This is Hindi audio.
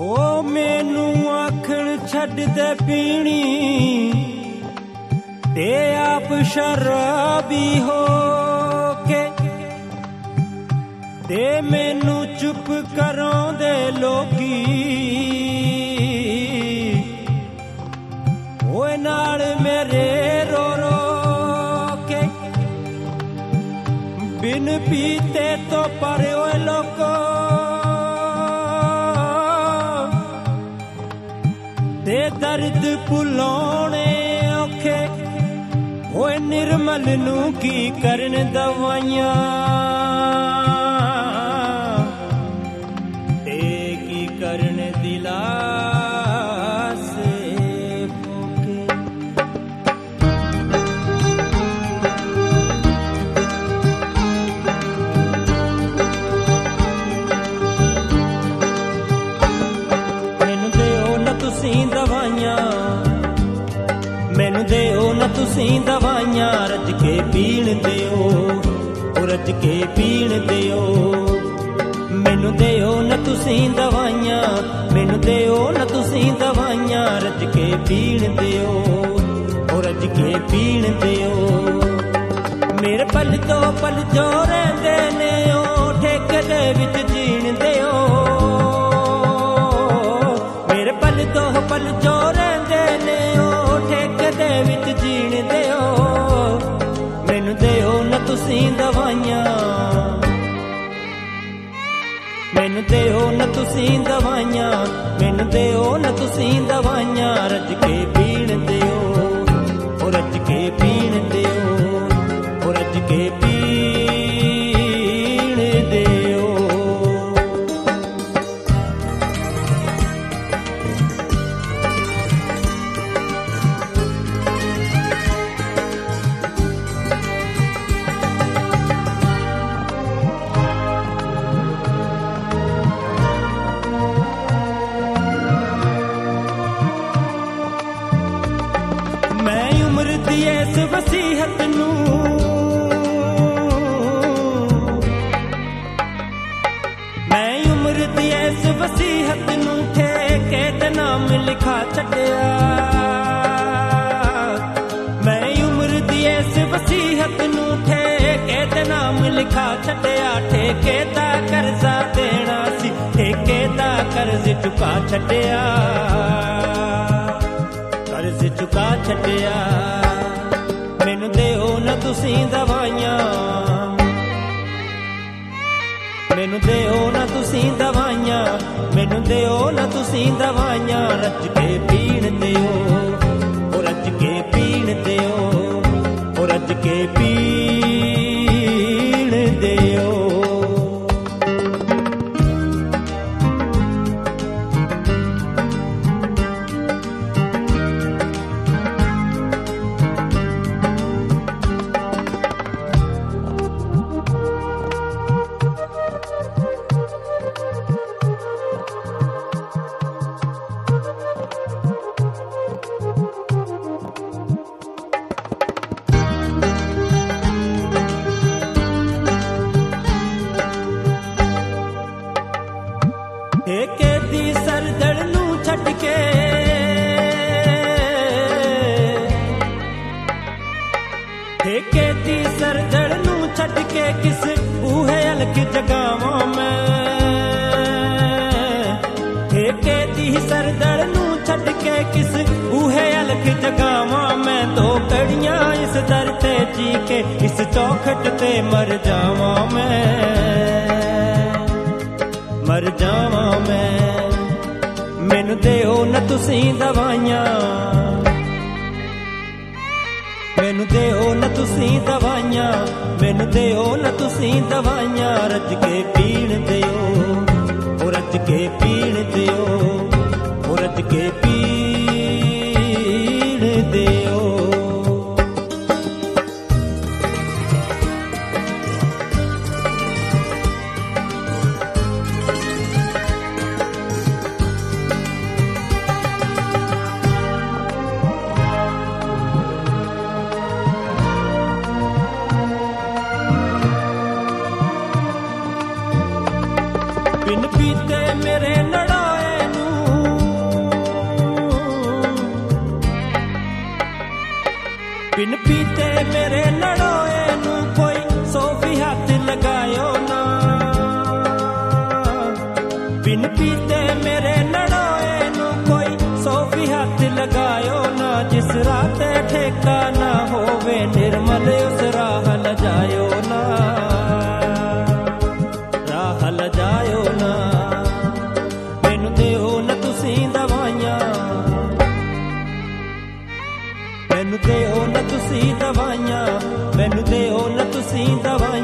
ओ मैनू आखण छड्ड दे पीनी ते आप शराबी हो के ते मैनू चुप करों दे लोगी ओए नाल मेरे रो रो के बिन पीते तो पर ओए लोको दे दर्द भुलाने औखे ओए निर्मल नू की करन दवाइयां ते की करन दिलासे भूखे मैनू देओ न तुसीं दवाइयां मैनू देओ न तुसीं दवाइयां रज के पीण देओ रज के पीण देओ मैनू देओ न तुसीं दवाइयां मैनू देओ न तुसीं दवाइयां रज के पीण देओ रज के पीण देओ मेरे पल तो पल जो रहिंदे ने ओ ठेके दे विच जीण देओ मेरे पल तो पल जो रहिंदे ने ओ ठेके दे विच जीण देओ मैनू देओ न तुसीं दवाइयां मैनू देओ न तुसीं दवाइयां मैनू देओ न तुसीं दवाइयां रज के पीण देओ रज के पीण देओ रज के पीण देओ इस वसीहत नू मैं उम्र दी इस वसीहत नू ठेके ते नाम लिखा छड्डिया मैं उम्र दी इस वसीहत नू ठेके ते नाम लिखा छड्डिया ठेके दा कर्जा देना सी ठेके दा कर्ज चुका छड्डिया कर्ज चुका छड्डिया मैनू देओ न तुसीं दवाइयां मैनू देओ न तुसीं दवाइयां मैनू देओ न तुसीं दवाइयां रज के पीण देओ रज के पीण देओ रज के पीण देओ ठेके दी सरदड़ नू छड्ड के ठेके दी सरदड़ नू छड्ड के किस बूहे अलग जगावां मैं ठेके दी सरदड़ नू छड्ड के किस बूहे अलग जगावां मैं दो कड़ियां इस दर ते जी के इस चौखट ते मर जावां मैं मर जावां मैं मैनू देओ न तुसीं दवाइयां मैनू देओ न तुसीं दवाइयां मैनू देओ न तुसीं दवाइयां रज के पीण देओ रज के पीण देओ रज के पीण देओ बिन पीते मेरे लड़ाए नू बिन पीते मेरे नड़ोए नू कोई सोफी हाथ लगायो ना, बिन पीते मेरे नड़ोए नू कोई सोफी हाथ लगायो ना। जिस रात ठेका ना होवे निर्मल उस राह न जायो ना, राह ल जायो ना। मैनू देओ न तुसी दवाइयां, मैनू देओ न तुसी दवाइयां, मैनू देओ न तुसी दवाइयां।